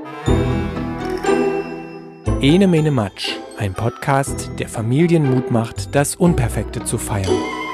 Ene Mene Matsch, ein Podcast, der Familien Mut macht, das Unperfekte zu feiern.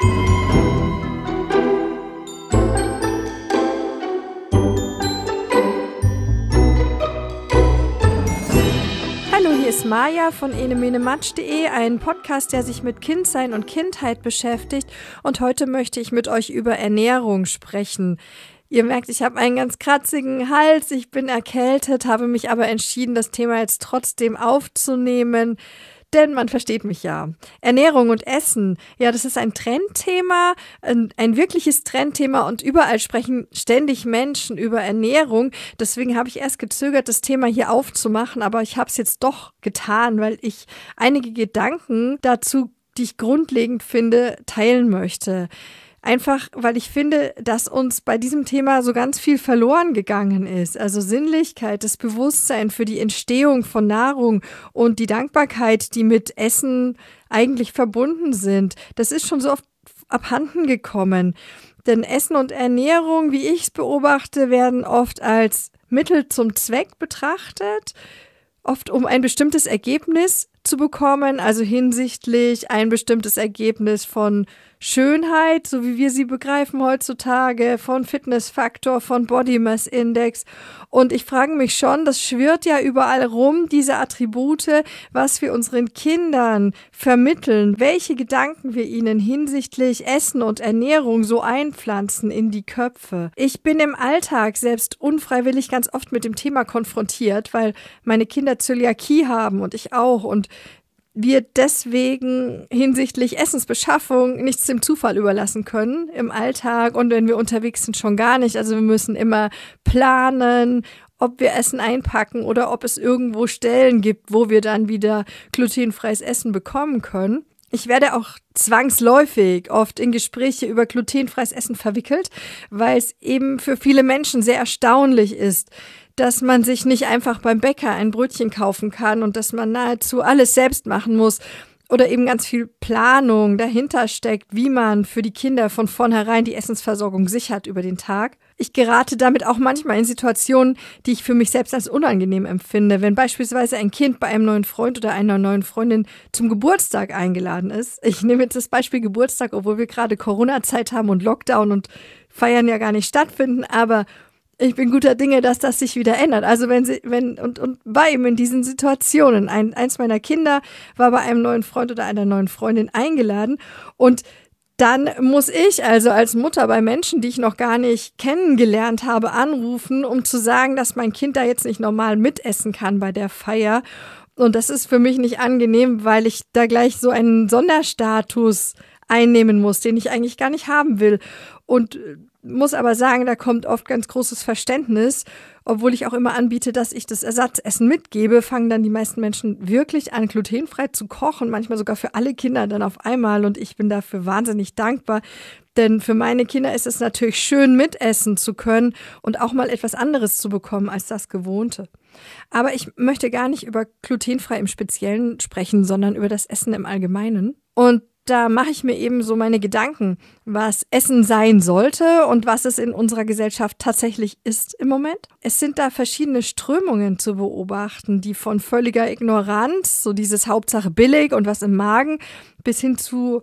Hallo, hier ist Maja von enemenematsch.de, ein Podcast, der sich mit Kindsein und Kindheit beschäftigt. Und heute möchte ich mit euch über Ernährung sprechen. Ihr merkt, ich habe einen ganz kratzigen Hals, ich bin erkältet, habe mich aber entschieden, das Thema jetzt trotzdem aufzunehmen, denn man versteht mich ja. Ernährung und Essen, ja, das ist ein Trendthema, ein wirkliches Trendthema und überall sprechen ständig Menschen über Ernährung. Deswegen habe ich erst gezögert, das Thema hier aufzumachen, aber ich habe es jetzt doch getan, weil ich einige Gedanken dazu, die ich grundlegend finde, teilen möchte. Einfach, weil ich finde, dass uns bei diesem Thema so ganz viel verloren gegangen ist. Also Sinnlichkeit, das Bewusstsein für die Entstehung von Nahrung und die Dankbarkeit, die mit Essen eigentlich verbunden sind. Das ist schon so oft abhanden gekommen. Denn Essen und Ernährung, wie ich es beobachte, werden oft als Mittel zum Zweck betrachtet. Oft um ein bestimmtes Ergebnis zu bekommen, also hinsichtlich ein bestimmtes Ergebnis von Schönheit, so wie wir sie begreifen heutzutage, von Fitnessfaktor, von Body Mass Index. Und ich frage mich schon, das schwirrt ja überall rum, diese Attribute, was wir unseren Kindern vermitteln, welche Gedanken wir ihnen hinsichtlich Essen und Ernährung so einpflanzen in die Köpfe. Ich bin im Alltag selbst unfreiwillig ganz oft mit dem Thema konfrontiert, weil meine Kinder Zöliakie haben und ich auch und wir deswegen hinsichtlich Essensbeschaffung nichts dem Zufall überlassen können im Alltag und wenn wir unterwegs sind schon gar nicht. Also wir müssen immer planen, ob wir Essen einpacken oder ob es irgendwo Stellen gibt, wo wir dann wieder glutenfreies Essen bekommen können. Ich werde auch zwangsläufig oft in Gespräche über glutenfreies Essen verwickelt, weil es eben für viele Menschen sehr erstaunlich ist, dass man sich nicht einfach beim Bäcker ein Brötchen kaufen kann und dass man nahezu alles selbst machen muss oder eben ganz viel Planung dahinter steckt, wie man für die Kinder von vornherein die Essensversorgung sichert über den Tag. Ich gerate damit auch manchmal in Situationen, die ich für mich selbst als unangenehm empfinde, wenn beispielsweise ein Kind bei einem neuen Freund oder einer neuen Freundin zum Geburtstag eingeladen ist. Ich nehme jetzt das Beispiel Geburtstag, obwohl wir gerade Corona-Zeit haben und Lockdown und Feiern ja gar nicht stattfinden, aber ich bin guter Dinge, dass das sich wieder ändert. Also und war eben in diesen Situationen. Eins meiner Kinder war bei einem neuen Freund oder einer neuen Freundin eingeladen und dann muss ich also als Mutter bei Menschen, die ich noch gar nicht kennengelernt habe, anrufen, um zu sagen, dass mein Kind da jetzt nicht normal mitessen kann bei der Feier. Und das ist für mich nicht angenehm, weil ich da gleich so einen Sonderstatus einnehmen muss, den ich eigentlich gar nicht haben will. Und muss aber sagen, da kommt oft ganz großes Verständnis, obwohl ich auch immer anbiete, dass ich das Ersatzessen mitgebe, fangen dann die meisten Menschen wirklich an, glutenfrei zu kochen, manchmal sogar für alle Kinder dann auf einmal und ich bin dafür wahnsinnig dankbar, denn für meine Kinder ist es natürlich schön, mitessen zu können und auch mal etwas anderes zu bekommen als das Gewohnte. Aber ich möchte gar nicht über glutenfrei im Speziellen sprechen, sondern über das Essen im Allgemeinen und da mache ich mir eben so meine Gedanken, was Essen sein sollte und was es in unserer Gesellschaft tatsächlich ist im Moment. Es sind da verschiedene Strömungen zu beobachten, die von völliger Ignoranz, so dieses Hauptsache billig und was im Magen, bis hin zu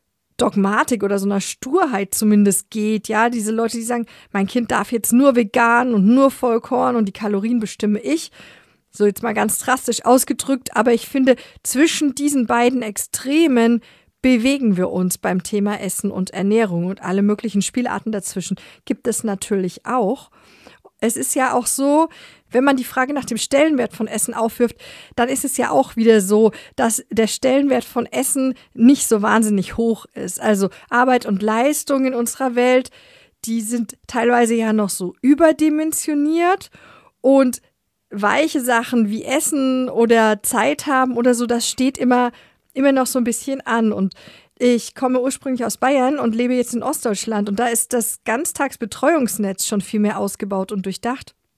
Dogmatik oder so einer Sturheit zumindest geht. Ja, diese Leute, die sagen, mein Kind darf jetzt nur vegan und nur Vollkorn und die Kalorien bestimme ich. So jetzt mal ganz drastisch ausgedrückt, aber ich finde, zwischen diesen beiden Extremen bewegen wir uns beim Thema Essen und Ernährung und alle möglichen Spielarten dazwischen gibt es natürlich auch. Es ist ja auch so, wenn man die Frage nach dem Stellenwert von Essen aufwirft, dann ist es ja auch wieder so, dass der Stellenwert von Essen nicht so wahnsinnig hoch ist. Also Arbeit und Leistung in unserer Welt, die sind teilweise ja noch so überdimensioniert und weiche Sachen wie Essen oder Zeit haben oder so, das steht immer noch so ein bisschen an und ich komme ursprünglich aus Bayern und lebe jetzt in Ostdeutschland und da ist das Ganztagsbetreuungsnetz schon viel mehr ausgebaut und durchdacht.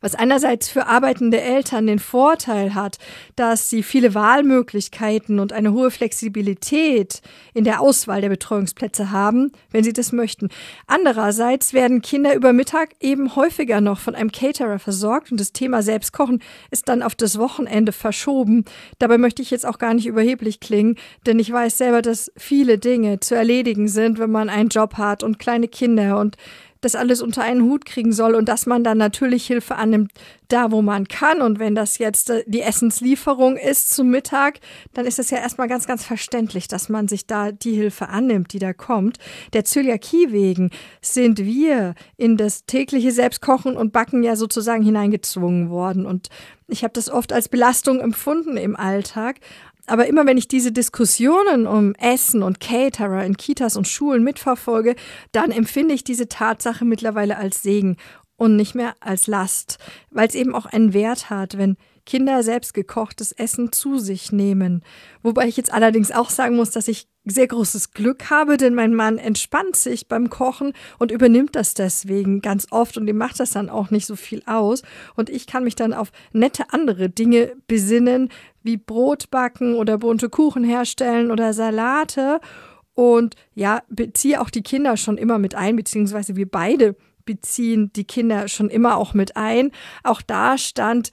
Was einerseits für arbeitende Eltern den Vorteil hat, dass sie viele Wahlmöglichkeiten und eine hohe Flexibilität in der Auswahl der Betreuungsplätze haben, wenn sie das möchten. Andererseits werden Kinder über Mittag eben häufiger noch von einem Caterer versorgt und das Thema Selbstkochen ist dann auf das Wochenende verschoben. Dabei möchte ich jetzt auch gar nicht überheblich klingen, denn ich weiß selber, dass viele Dinge zu erledigen sind, wenn man einen Job hat und kleine Kinder und das alles unter einen Hut kriegen soll und dass man dann natürlich Hilfe annimmt, da wo man kann. Und wenn das jetzt die Essenslieferung ist zum Mittag, dann ist es ja erstmal ganz, ganz verständlich, dass man sich da die Hilfe annimmt, die da kommt. Der Zöliakie wegen sind wir in das tägliche Selbstkochen und Backen ja sozusagen hineingezwungen worden. Und ich habe das oft als Belastung empfunden im Alltag. Aber immer wenn ich diese Diskussionen um Essen und Caterer in Kitas und Schulen mitverfolge, dann empfinde ich diese Tatsache mittlerweile als Segen und nicht mehr als Last, weil es eben auch einen Wert hat, wenn Kinder selbstgekochtes Essen zu sich nehmen. Wobei ich jetzt allerdings auch sagen muss, dass ich sehr großes Glück habe, denn mein Mann entspannt sich beim Kochen und übernimmt das deswegen ganz oft und ihm macht das dann auch nicht so viel aus. Und ich kann mich dann auf nette andere Dinge besinnen, wie Brot backen oder bunte Kuchen herstellen oder Salate. Und ja, beziehe auch die Kinder schon immer mit ein, beziehungsweise wir beide beziehen die Kinder schon immer auch mit ein. Auch da stand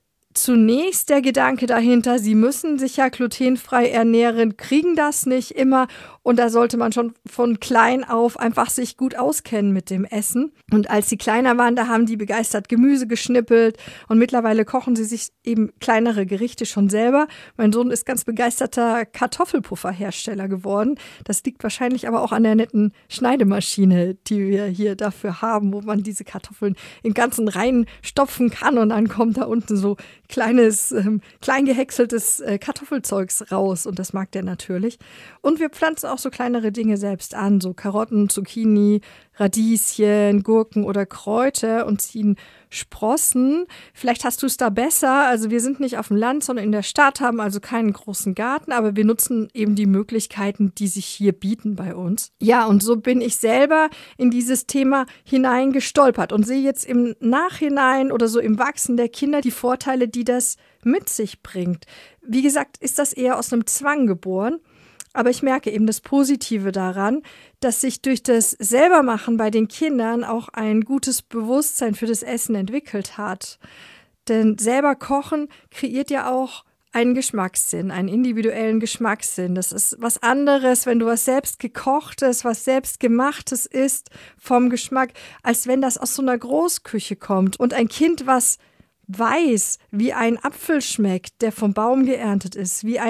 zunächst der Gedanke dahinter, sie müssen sich ja glutenfrei ernähren, kriegen das nicht immer und da sollte man schon von klein auf einfach sich gut auskennen mit dem Essen. Und als sie kleiner waren, da haben die begeistert Gemüse geschnippelt und mittlerweile kochen sie sich eben kleinere Gerichte schon selber. Mein Sohn ist ganz begeisterter Kartoffelpufferhersteller geworden. Das liegt wahrscheinlich aber auch an der netten Schneidemaschine, die wir hier dafür haben, wo man diese Kartoffeln in ganzen Reihen stopfen kann und dann kommt da unten so kleines, klein gehäckseltes Kartoffelzeugs raus und das mag der natürlich. Und wir pflanzen auch so kleinere Dinge selbst an, so Karotten, Zucchini, Radieschen, Gurken oder Kräuter und ziehen Sprossen. Vielleicht hast du es da besser. Also wir sind nicht auf dem Land, sondern in der Stadt, haben also keinen großen Garten, aber wir nutzen eben die Möglichkeiten, die sich hier bieten bei uns. Ja, und so bin ich selber in dieses Thema hineingestolpert und sehe jetzt im Nachhinein oder so im Wachsen der Kinder die Vorteile, die das mit sich bringt. Wie gesagt, ist das eher aus einem Zwang geboren. Aber ich merke eben das Positive daran, dass sich durch das Selbermachen bei den Kindern auch ein gutes Bewusstsein für das Essen entwickelt hat. Denn selber kochen kreiert ja auch einen Geschmackssinn, einen individuellen Geschmackssinn. Das ist was anderes, wenn du was selbst gekochtes, was selbst gemachtes isst vom Geschmack, als wenn das aus so einer Großküche kommt. Und ein Kind, was weiß, wie ein Apfel schmeckt, der vom Baum geerntet ist, wie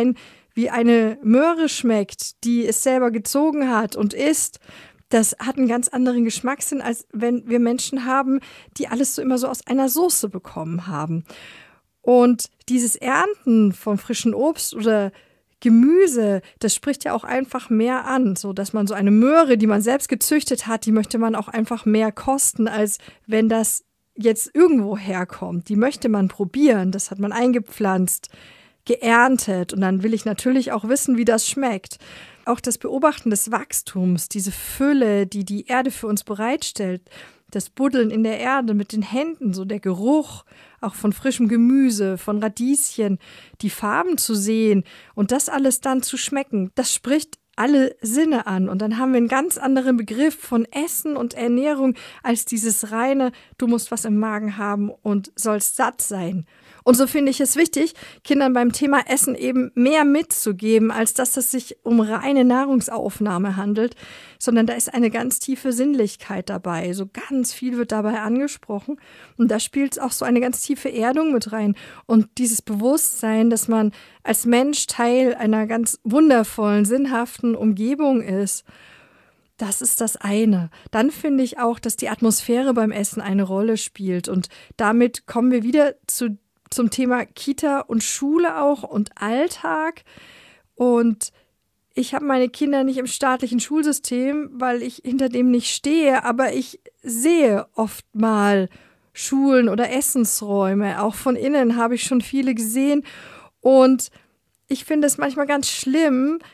eine Möhre schmeckt, die es selber gezogen hat und isst, das hat einen ganz anderen Geschmackssinn, als wenn wir Menschen haben, die alles so immer so aus einer Soße bekommen haben. Und dieses Ernten von frischem Obst oder Gemüse, das spricht ja auch einfach mehr an, so dass man so eine Möhre, die man selbst gezüchtet hat, die möchte man auch einfach mehr kosten, als wenn das jetzt irgendwo herkommt. Die möchte man probieren, das hat man eingepflanzt, geerntet und dann will ich natürlich auch wissen, wie das schmeckt. Auch das Beobachten des Wachstums, diese Fülle, die die Erde für uns bereitstellt, das Buddeln in der Erde mit den Händen, so der Geruch auch von frischem Gemüse, von Radieschen, die Farben zu sehen und das alles dann zu schmecken, das spricht alle Sinne an. Und dann haben wir einen ganz anderen Begriff von Essen und Ernährung als dieses reine, du musst was im Magen haben und sollst satt sein. Und so finde ich es wichtig, Kindern beim Thema Essen eben mehr mitzugeben, als dass es sich um reine Nahrungsaufnahme handelt, sondern da ist eine ganz tiefe Sinnlichkeit dabei. So ganz viel wird dabei angesprochen und da spielt auch so eine ganz tiefe Erdung mit rein und dieses Bewusstsein, dass man als Mensch Teil einer ganz wundervollen, sinnhaften Umgebung ist. Das ist das eine. Dann finde ich auch, dass die Atmosphäre beim Essen eine Rolle spielt und damit kommen wir wieder zum Thema Kita und Schule auch und Alltag. Und ich habe meine Kinder nicht im staatlichen Schulsystem, weil ich hinter dem nicht stehe, aber ich sehe oft mal Schulen oder Essensräume. Auch von innen habe ich schon viele gesehen. Und ich finde es manchmal ganz schlimm,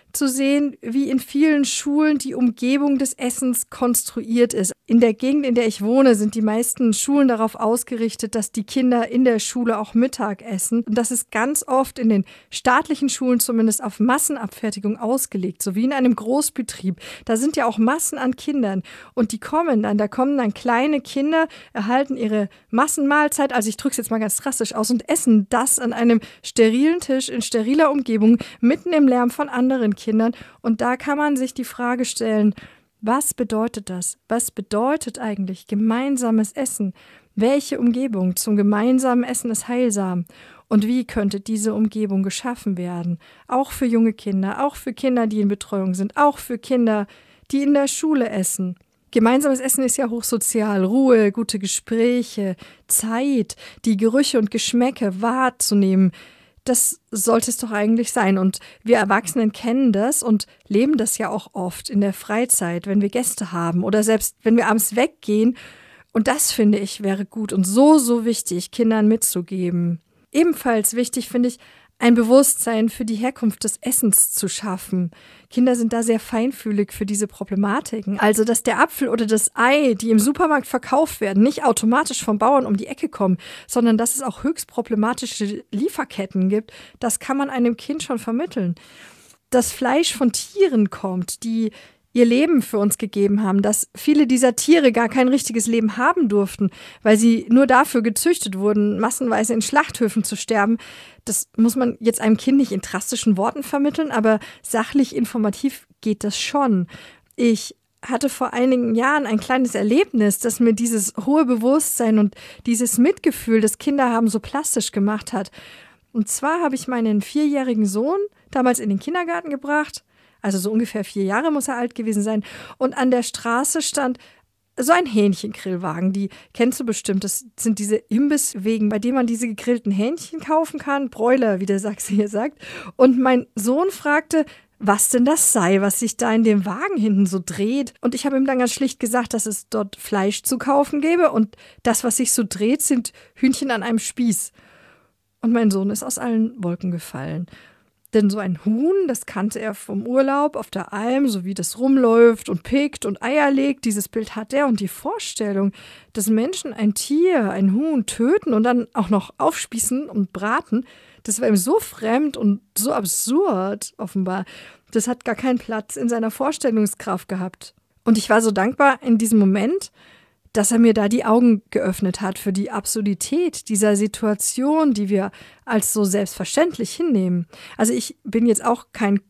zu sehen, wie in vielen Schulen die Umgebung des Essens konstruiert ist. In der Gegend, in der ich wohne, sind die meisten Schulen darauf ausgerichtet, dass die Kinder in der Schule auch Mittag essen. Und das ist ganz oft in den staatlichen Schulen zumindest auf Massenabfertigung ausgelegt, so wie in einem Großbetrieb. Da sind ja auch Massen an Kindern und da kommen dann kleine Kinder, erhalten ihre Massenmahlzeit, also ich drücke es jetzt mal ganz drastisch aus, und essen das an einem sterilen Tisch in steriler Umgebung, mitten im Lärm von anderen Kindern. Und da kann man sich die Frage stellen, was bedeutet das? Was bedeutet eigentlich gemeinsames Essen? Welche Umgebung zum gemeinsamen Essen ist heilsam? Und wie könnte diese Umgebung geschaffen werden? Auch für junge Kinder, auch für Kinder, die in Betreuung sind, auch für Kinder, die in der Schule essen. Gemeinsames Essen ist ja hochsozial. Ruhe, gute Gespräche, Zeit, die Gerüche und Geschmäcke wahrzunehmen. Das sollte es doch eigentlich sein. Und wir Erwachsenen kennen das und leben das ja auch oft in der Freizeit, wenn wir Gäste haben oder selbst wenn wir abends weggehen. Und das, finde ich, wäre gut und so wichtig, Kindern mitzugeben. Ebenfalls wichtig, finde ich, ein Bewusstsein für die Herkunft des Essens zu schaffen. Kinder sind da sehr feinfühlig für diese Problematiken. Also, dass der Apfel oder das Ei, die im Supermarkt verkauft werden, nicht automatisch vom Bauern um die Ecke kommen, sondern dass es auch höchst problematische Lieferketten gibt, das kann man einem Kind schon vermitteln. Dass Fleisch von Tieren kommt, die ihr Leben für uns gegeben haben, dass viele dieser Tiere gar kein richtiges Leben haben durften, weil sie nur dafür gezüchtet wurden, massenweise in Schlachthöfen zu sterben. Das muss man jetzt einem Kind nicht in drastischen Worten vermitteln, aber sachlich informativ geht das schon. Ich hatte vor einigen Jahren ein kleines Erlebnis, das mir dieses hohe Bewusstsein und dieses Mitgefühl, das Kinder haben, so plastisch gemacht hat. Und zwar habe ich meinen 4-jährigen Sohn damals in den Kindergarten gebracht. Also so ungefähr 4 Jahre muss er alt gewesen sein. Und an der Straße stand so ein Hähnchengrillwagen. Die kennst du bestimmt. Das sind diese Imbisswegen, bei denen man diese gegrillten Hähnchen kaufen kann. Bräuler, wie der Sachse hier sagt. Und mein Sohn fragte, was denn das sei, was sich da in dem Wagen hinten so dreht. Und ich habe ihm dann ganz schlicht gesagt, dass es dort Fleisch zu kaufen gäbe. Und das, was sich so dreht, sind Hühnchen an einem Spieß. Und mein Sohn ist aus allen Wolken gefallen. Denn so ein Huhn, das kannte er vom Urlaub auf der Alm, so wie das rumläuft und pickt und Eier legt, dieses Bild hat er. Und die Vorstellung, dass Menschen ein Tier, ein Huhn töten und dann auch noch aufspießen und braten, das war ihm so fremd und so absurd offenbar. Das hat gar keinen Platz in seiner Vorstellungskraft gehabt. Und ich war so dankbar in diesem Moment, dass er mir da die Augen geöffnet hat für die Absurdität dieser Situation, die wir als so selbstverständlich hinnehmen. Also ich bin jetzt auch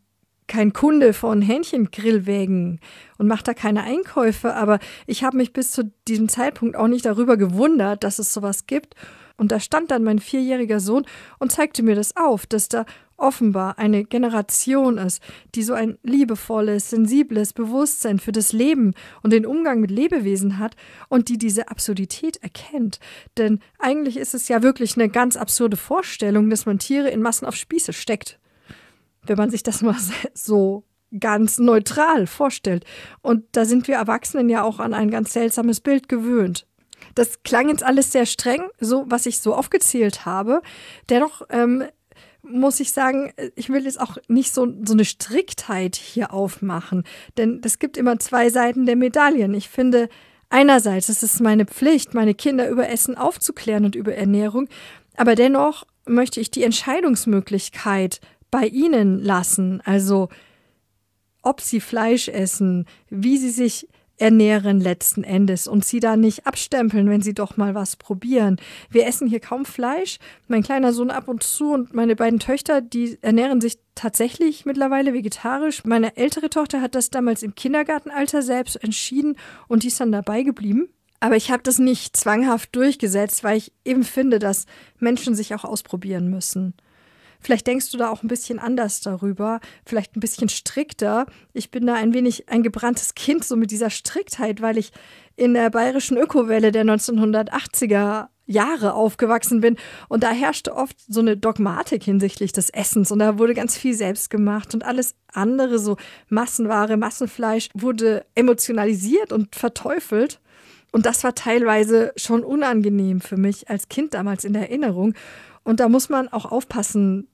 kein Kunde von Hähnchengrillwägen und mache da keine Einkäufe, aber ich habe mich bis zu diesem Zeitpunkt auch nicht darüber gewundert, dass es sowas gibt. Und da stand dann mein 4-jähriger Sohn und zeigte mir das auf, dass da offenbar eine Generation ist, die so ein liebevolles, sensibles Bewusstsein für das Leben und den Umgang mit Lebewesen hat und die diese Absurdität erkennt. Denn eigentlich ist es ja wirklich eine ganz absurde Vorstellung, dass man Tiere in Massen auf Spieße steckt. Wenn man sich das mal so ganz neutral vorstellt. Und da sind wir Erwachsenen ja auch an ein ganz seltsames Bild gewöhnt. Das klang jetzt alles sehr streng, so was ich so aufgezählt habe. Dennoch muss ich sagen, ich will jetzt auch nicht so eine Striktheit hier aufmachen, denn es gibt immer 2 Seiten der Medaillen. Ich finde, einerseits ist es meine Pflicht, meine Kinder über Essen aufzuklären und über Ernährung, aber dennoch möchte ich die Entscheidungsmöglichkeit bei ihnen lassen, also ob sie Fleisch essen, wie sie sich ernähren letzten Endes und sie da nicht abstempeln, wenn sie doch mal was probieren. Wir essen hier kaum Fleisch. Mein kleiner Sohn ab und zu und meine beiden Töchter, die ernähren sich tatsächlich mittlerweile vegetarisch. Meine ältere Tochter hat das damals im Kindergartenalter selbst entschieden und die ist dann dabei geblieben. Aber ich habe das nicht zwanghaft durchgesetzt, weil ich eben finde, dass Menschen sich auch ausprobieren müssen. Vielleicht denkst du da auch ein bisschen anders darüber, vielleicht ein bisschen strikter. Ich bin da ein wenig ein gebranntes Kind, so mit dieser Striktheit, weil ich in der bayerischen Ökowelle der 1980er Jahre aufgewachsen bin. Und da herrschte oft so eine Dogmatik hinsichtlich des Essens. Und da wurde ganz viel selbst gemacht. Und alles andere, so Massenware, Massenfleisch, wurde emotionalisiert und verteufelt. Und das war teilweise schon unangenehm für mich als Kind damals in der Erinnerung. Und da muss man auch aufpassen,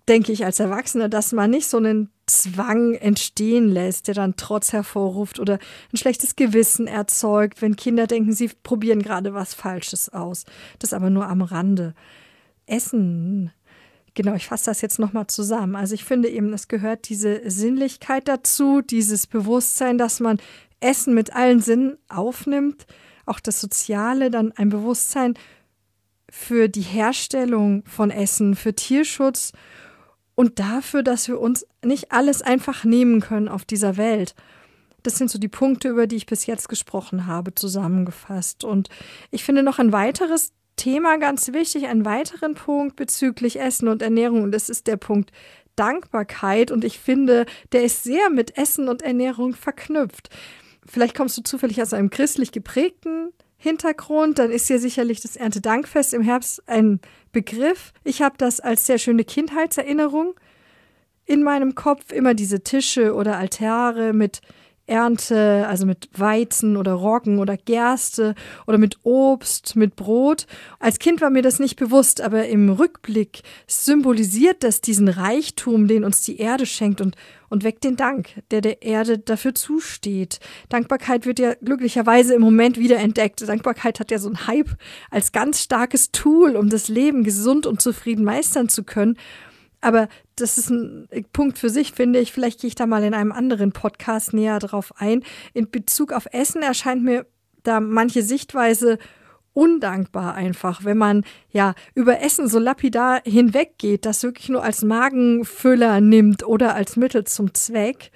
denke ich als Erwachsener, dass man nicht so einen Zwang entstehen lässt, der dann Trotz hervorruft oder ein schlechtes Gewissen erzeugt, wenn Kinder denken, sie probieren gerade was Falsches aus. Das aber nur am Rande. Essen. Genau, ich fasse das jetzt nochmal zusammen. Also ich finde eben, es gehört diese Sinnlichkeit dazu, dieses Bewusstsein, dass man Essen mit allen Sinnen aufnimmt, auch das Soziale, dann ein Bewusstsein für die Herstellung von Essen, für Tierschutz und dafür, dass wir uns nicht alles einfach nehmen können auf dieser Welt. Das sind so die Punkte, über die ich bis jetzt gesprochen habe, zusammengefasst. Und ich finde noch ein weiteres Thema ganz wichtig, einen weiteren Punkt bezüglich Essen und Ernährung. Und das ist der Punkt Dankbarkeit. Und ich finde, der ist sehr mit Essen und Ernährung verknüpft. Vielleicht kommst du zufällig aus einem christlich geprägten Hintergrund, dann ist ja sicherlich das Erntedankfest im Herbst ein Begriff. Ich habe das als sehr schöne Kindheitserinnerung in meinem Kopf, immer diese Tische oder Altare mit Ernte, also mit Weizen oder Roggen oder Gerste oder mit Obst, mit Brot. Als Kind war mir das nicht bewusst, aber im Rückblick symbolisiert das diesen Reichtum, den uns die Erde schenkt und weckt den Dank, der Erde dafür zusteht. Dankbarkeit wird ja glücklicherweise im Moment wieder entdeckt. Dankbarkeit hat ja so einen Hype als ganz starkes Tool, um das Leben gesund und zufrieden meistern zu können. Aber das ist ein Punkt für sich, finde ich. Vielleicht gehe ich da mal in einem anderen Podcast näher drauf ein. In Bezug auf Essen erscheint mir da manche Sichtweise undankbar einfach, wenn man ja über Essen so lapidar hinweggeht, das wirklich nur als Magenfüller nimmt oder als Mittel zum Zweck.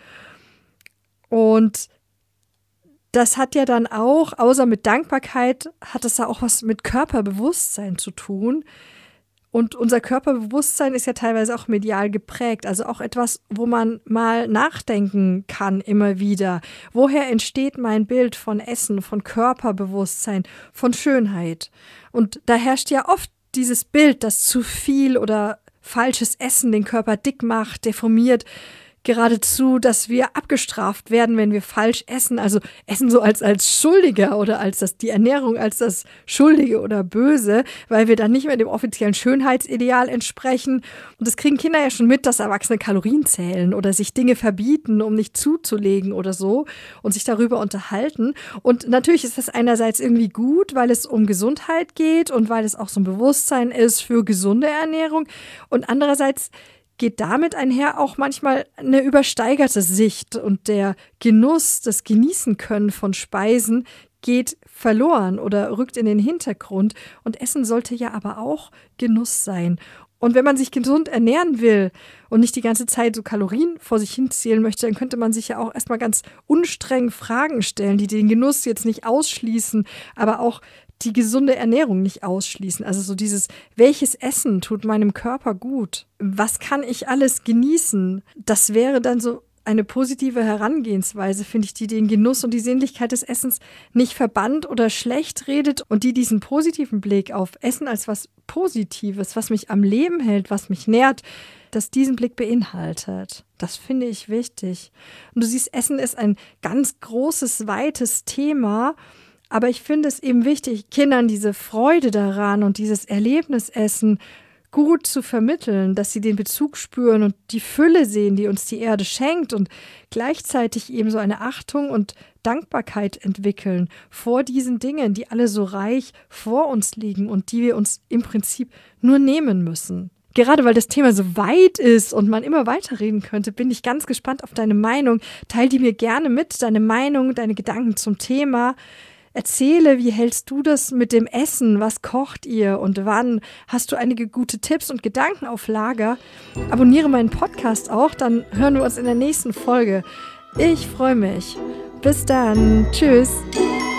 Und das hat ja dann auch, außer mit Dankbarkeit, hat es ja auch was mit Körperbewusstsein zu tun. Und unser Körperbewusstsein ist ja teilweise auch medial geprägt, also auch etwas, wo man mal nachdenken kann immer wieder. Woher entsteht mein Bild von Essen, von Körperbewusstsein, von Schönheit? Und da herrscht ja oft dieses Bild, dass zu viel oder falsches Essen den Körper dick macht, deformiert, geradezu, dass wir abgestraft werden, wenn wir falsch essen. Also Essen so als Schuldiger oder die Ernährung als das Schuldige oder Böse, weil wir dann nicht mehr dem offiziellen Schönheitsideal entsprechen. Und das kriegen Kinder ja schon mit, dass Erwachsene Kalorien zählen oder sich Dinge verbieten, um nicht zuzulegen oder so und sich darüber unterhalten. Und natürlich ist das einerseits irgendwie gut, weil es um Gesundheit geht und weil es auch so ein Bewusstsein ist für gesunde Ernährung. Und andererseits geht damit einher auch manchmal eine übersteigerte Sicht und der Genuss, das Genießen können von Speisen geht verloren oder rückt in den Hintergrund. Und Essen sollte ja aber auch Genuss sein. Und wenn man sich gesund ernähren will und nicht die ganze Zeit so Kalorien vor sich hinzählen möchte, dann könnte man sich ja auch erstmal ganz unstreng Fragen stellen, die den Genuss jetzt nicht ausschließen, aber auch die gesunde Ernährung nicht ausschließen. Also so dieses, welches Essen tut meinem Körper gut? Was kann ich alles genießen? Das wäre dann so eine positive Herangehensweise, finde ich, die den Genuss und die Sinnlichkeit des Essens nicht verbannt oder schlecht redet und die diesen positiven Blick auf Essen als was Positives, was mich am Leben hält, was mich nährt, dass diesen Blick beinhaltet. Das finde ich wichtig. Und du siehst, Essen ist ein ganz großes, weites Thema. Aber ich finde es eben wichtig, Kindern diese Freude daran und dieses Erlebnisessen gut zu vermitteln, dass sie den Bezug spüren und die Fülle sehen, die uns die Erde schenkt und gleichzeitig eben so eine Achtung und Dankbarkeit entwickeln vor diesen Dingen, die alle so reich vor uns liegen und die wir uns im Prinzip nur nehmen müssen. Gerade weil das Thema so weit ist und man immer weiterreden könnte, bin ich ganz gespannt auf deine Meinung. Teil die mir gerne mit, deine Meinung, deine Gedanken zum Thema. Erzähle, wie hältst du das mit dem Essen? Was kocht ihr und wann? Hast du einige gute Tipps und Gedanken auf Lager? Abonniere meinen Podcast auch, dann hören wir uns in der nächsten Folge. Ich freue mich. Bis dann. Tschüss.